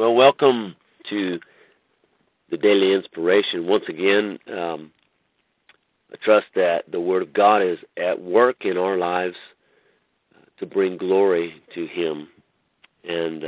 Well, welcome to the Daily Inspiration. Once again, I trust that the Word of God is at work in our lives to bring glory to Him. And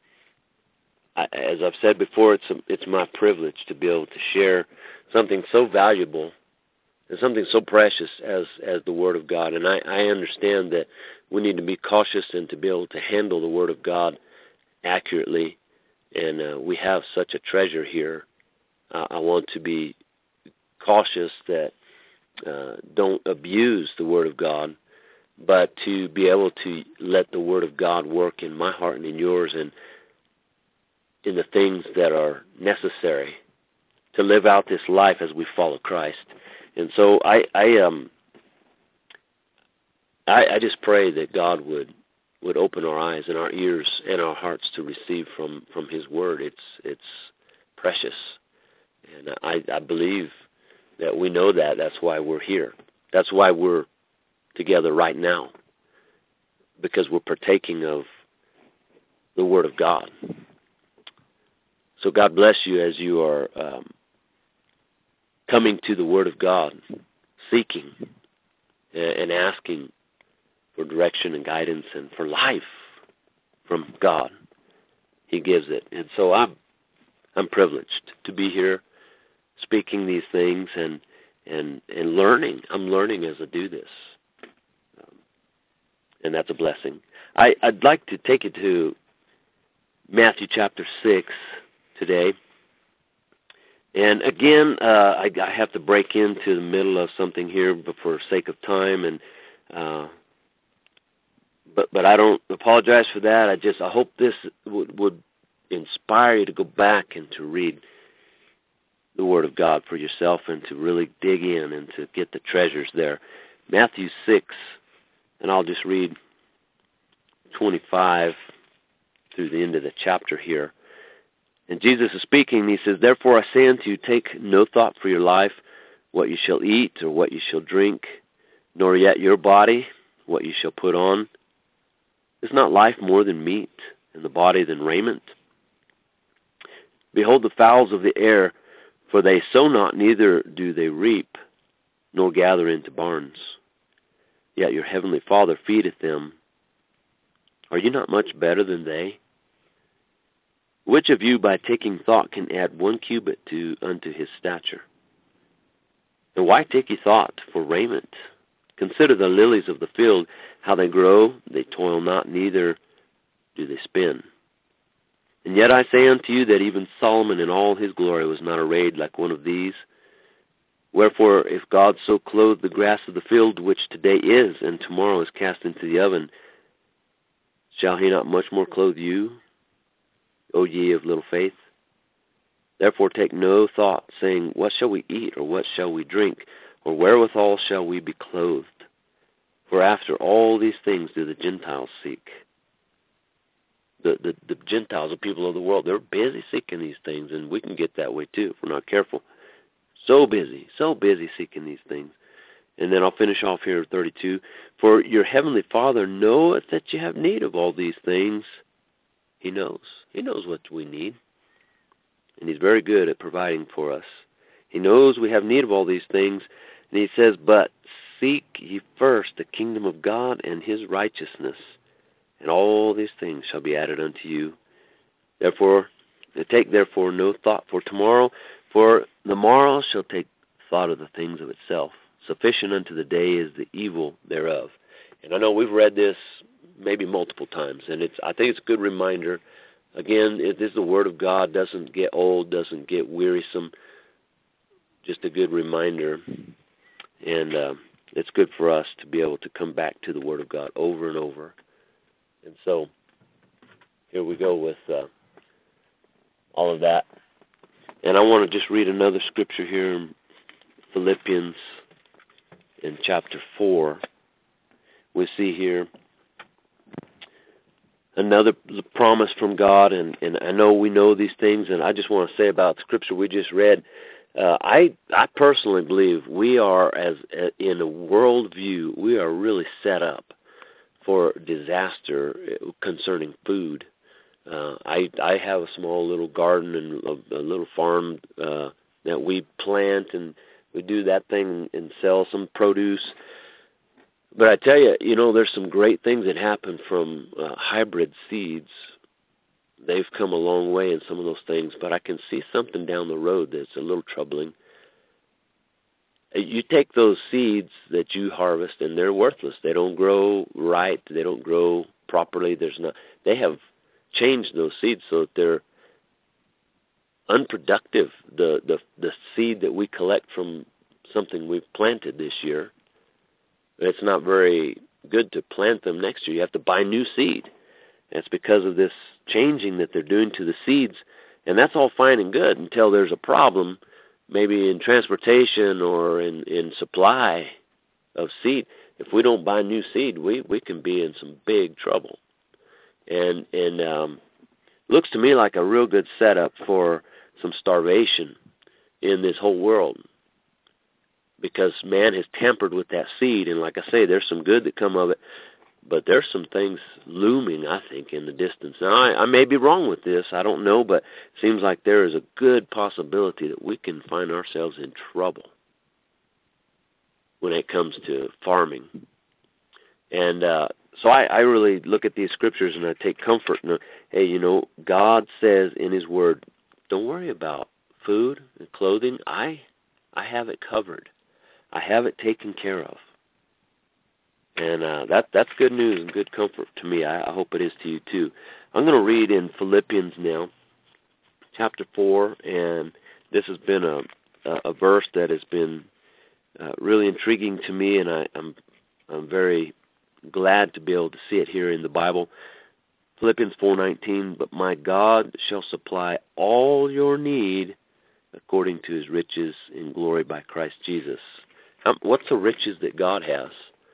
as I've said before, it's my privilege to be able to share something so valuable and something so precious as the Word of God. And I understand that we need to be cautious and to be able to handle the Word of God accurately. And we have such a treasure here. I want to be cautious that don't abuse the Word of God, but to be able to let the Word of God work in my heart and in yours, and in the things that are necessary to live out this life as we follow Christ. And so I just pray that God would open our eyes and our ears and our hearts to receive from His Word. It's precious, and I believe that we know that. That's why we're here. That's why we're together right now, because we're partaking of the Word of God. So God bless you as you are coming to the Word of God, seeking and asking for direction and guidance and for life from God. He gives it. And so I'm privileged to be here speaking these things and learning. I'm learning as I do this. And that's a blessing. I'd like to take it to Matthew chapter 6 today. And again, I have to break into the middle of something here, but for sake of time, and but I don't apologize for that. I hope this would inspire you to go back and to read the Word of God for yourself and to really dig in and to get the treasures there. Matthew 6, and I'll just read 25 through the end of the chapter here. And Jesus is speaking, and He says, "Therefore I say unto you, take no thought for your life, what you shall eat or what you shall drink, nor yet your body, what you shall put on. Is not life more than meat, and the body than raiment? Behold the fowls of the air, for they sow not, neither do they reap, nor gather into barns. Yet your heavenly Father feedeth them. Are you not much better than they? Which of you by taking thought can add 1 cubit unto his stature? And why take ye thought for raiment? Consider the lilies of the field, how they grow, they toil not, neither do they spin. And yet I say unto you that even Solomon in all his glory was not arrayed like one of these. Wherefore, if God so clothe the grass of the field, which today is, and tomorrow is cast into the oven, shall He not much more clothe you, O ye of little faith? Therefore take no thought, saying, What shall we eat, or what shall we drink, or wherewithal shall we be clothed? For after all these things do the Gentiles seek." The Gentiles, the people of the world, they're busy seeking these things, and we can get that way too if we're not careful. So busy seeking these things. And then I'll finish off here at 32. "For your heavenly Father knoweth that you have need of all these things." He knows. He knows what we need. And He's very good at providing for us. He knows we have need of all these things. And He says, "But seek ye first the kingdom of God and His righteousness, and all these things shall be added unto you. Take therefore no thought for tomorrow, for the morrow shall take thought of the things of itself. Sufficient unto the day is the evil thereof." And I know we've read this maybe multiple times, and I think it's a good reminder. Again, this is the Word of God. Doesn't get old, doesn't get wearisome. Just a good reminder. And it's good for us to be able to come back to the Word of God over and over. And so here we go with all of that. And I want to just read another scripture here in Philippians in chapter 4. We see here another promise from God, and I know we know these things, and I just want to say about the scripture we just read, I personally believe we are, in a world view, we are really set up for disaster concerning food. I have a small little garden and a little farm that we plant, and we do that thing and sell some produce. But I tell you, there's some great things that happen from hybrid seeds. They've come a long way in some of those things, but I can see something down the road that's a little troubling. You take those seeds that you harvest, and they're worthless. They don't grow right. They don't grow properly. They have changed those seeds so that they're unproductive. The seed that we collect from something we've planted this year, it's not very good to plant them next year. You have to buy new seed. That's because of this changing that they're doing to the seeds, and that's all fine and good until there's a problem, maybe in transportation or in supply of seed. If we don't buy new seed, we can be in some big trouble. And looks to me like a real good setup for some starvation in this whole world, because man has tampered with that seed. And like I say, there's some good that come of it, but there's some things looming, I think, in the distance. Now, I may be wrong with this. I don't know, but it seems like there is a good possibility that we can find ourselves in trouble when it comes to farming. And so I really look at these scriptures and I take comfort in, hey, God says in His Word, don't worry about food and clothing. I have it covered. I have it taken care of. And that's good news and good comfort to me. I hope it is to you too. I'm going to read in Philippians now, chapter 4, and this has been a verse that has been really intriguing to me, and I'm very glad to be able to see it here in the Bible. Philippians 4:19, but my God shall supply all your need according to His riches in glory by Christ Jesus. What's the riches that God has?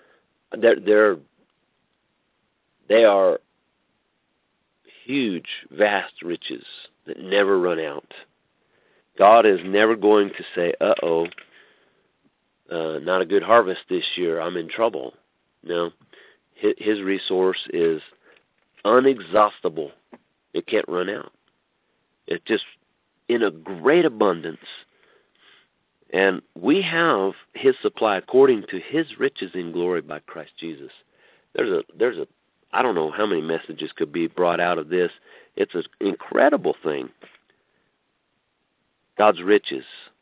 They are huge, vast riches that never run out. God is never going to say, not a good harvest this year, I'm in trouble. No, His resource is unexhaustible. It can't run out. It's just in a great abundance. And we have His supply according to His riches in glory by Christ Jesus. There's a I don't know how many messages could be brought out of this. It's an incredible thing. God's riches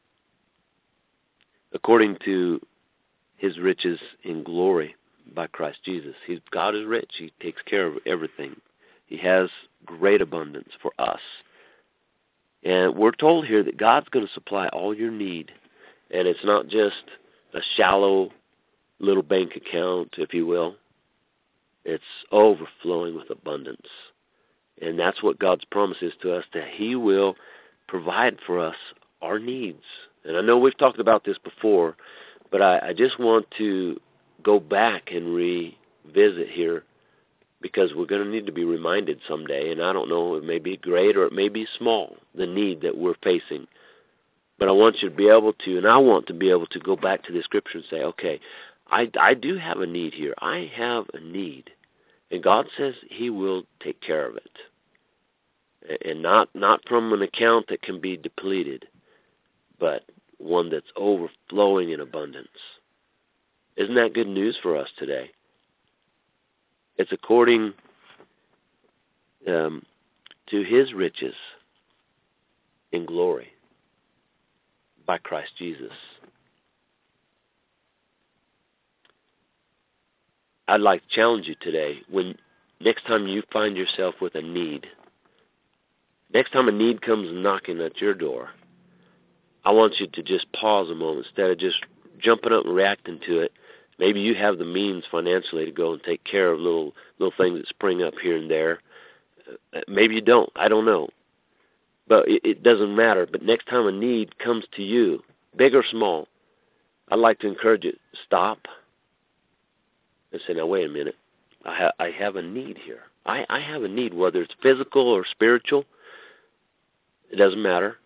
according to His riches in glory by Christ Jesus. God is rich. He takes care of everything. He has great abundance for us. And we're told here that God's going to supply all your need. And it's not just a shallow little bank account, if you will. It's overflowing with abundance. And that's what God's promise is to us, that He will provide for us our needs. And I know we've talked about this before, but I just want to go back and revisit here, because we're going to need to be reminded someday. And I don't know, it may be great or it may be small, the need that we're facing. But I want you to be able to, and I want to be able to go back to the Scripture and say, okay, I do have a need here. I have a need. And God says He will take care of it. And not from an account that can be depleted, but one that's overflowing in abundance. Isn't that good news for us today? It's according to His riches in glory by Christ Jesus. I'd like to challenge you today, when next time you find yourself with a need, next time a need comes knocking at your door, I want you to just pause a moment instead of just jumping up and reacting to it. Maybe you have the means financially to go and take care of little things that spring up here and there. Maybe you don't. I don't know. But it doesn't matter. But next time a need comes to you, big or small, I'd like to encourage you, stop and say, now wait a minute. I have a need here. I have a need, whether it's physical or spiritual. It doesn't matter.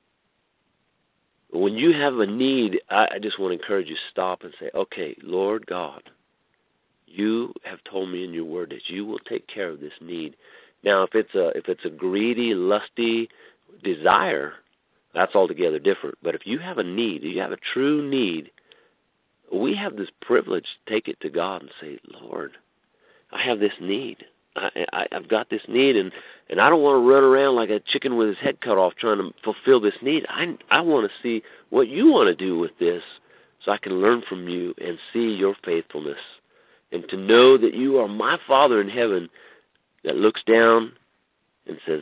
When you have a need, I just want to encourage you to stop and say, okay, Lord God, You have told me in Your Word that You will take care of this need. Now, if it's a greedy, lusty desire, that's altogether different. But if you have a need, if you have a true need, we have this privilege to take it to God and say, Lord, I have this need. I've got this need, and I don't want to run around like a chicken with his head cut off trying to fulfill this need. I want to see what you want to do with this so I can learn from you and see your faithfulness and to know that you are my Father in heaven that looks down and says,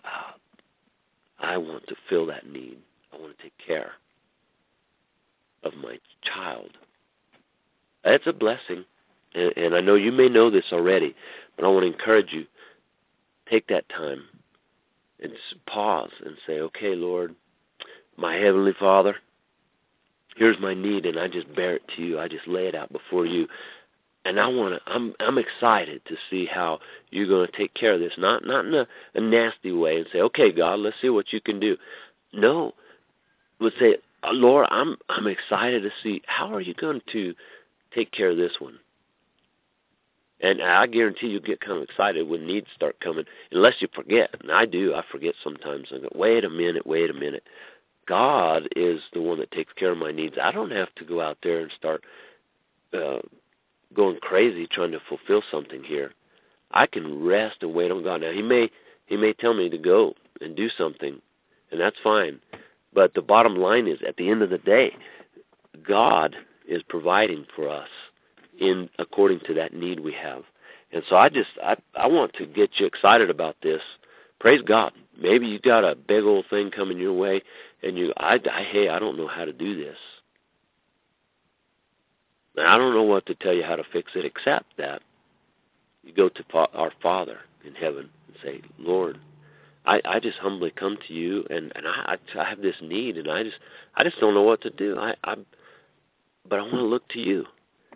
I want to fill that need. I want to take care of my child. That's a blessing. And I know you may know this already, but I want to encourage you, take that time and pause and say, okay, Lord, my Heavenly Father, here's my need, and I just bear it to you. I just lay it out before you. And I'm excited to see how you're going to take care of this, not in a nasty way and say, okay, God, let's see what you can do. No, let's say, Lord, I'm excited to see how are you going to take care of this one. And I guarantee you get kind of excited when needs start coming, unless you forget. And I do. I forget sometimes. I go, wait a minute. God is the one that takes care of my needs. I don't have to go out there and start going crazy trying to fulfill something here. I can rest and wait on God. Now, He may tell me to go and do something, and that's fine. But the bottom line is, at the end of the day, God is providing for us according to that need we have. And so I want to get you excited about this. Praise God. Maybe you got a big old thing coming your way, and hey, I don't know how to do this. Now, I don't know what to tell you how to fix it, except that you go to our Father in heaven and say, Lord, I just humbly come to you, and I have this need, and I just don't know what to do. But I want to look to you.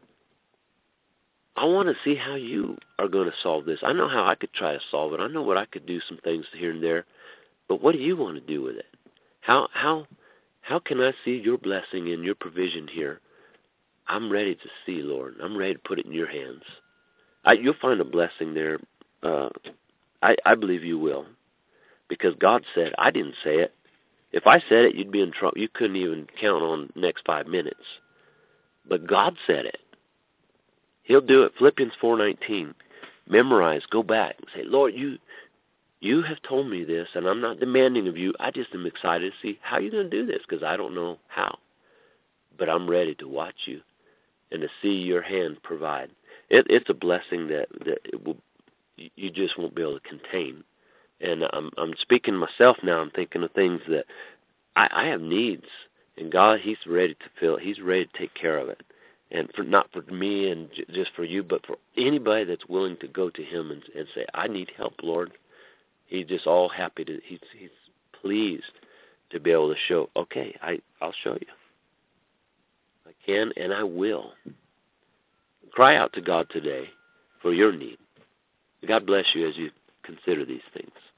I want to see how you are going to solve this. I know how I could try to solve it. I know what I could do, some things here and there. But what do you want to do with it? How can I see your blessing and your provision here? I'm ready to see, Lord. I'm ready to put it in your hands. You'll find a blessing there. I believe you will. Because God said, I didn't say it. If I said it, you'd be in trouble. You couldn't even count on the next 5 minutes. But God said it. He'll do it. Philippians 4:19. Memorize. Go back and say, Lord, you have told me this, and I'm not demanding of you. I just am excited to see how you're going to do this, because I don't know how. But I'm ready to watch you and to see your hand provide. It's a blessing that you just won't be able to contain. And I'm speaking to myself now. I'm thinking of things that I have needs, and God, He's ready to fill it. He's ready to take care of it. And not for me and just for you, but for anybody that's willing to go to Him and say, I need help, Lord. He's just all happy to. He's pleased to be able to show. Okay, I'll show you. I can and I will. Cry out to God today for your need. God bless you as you consider these things.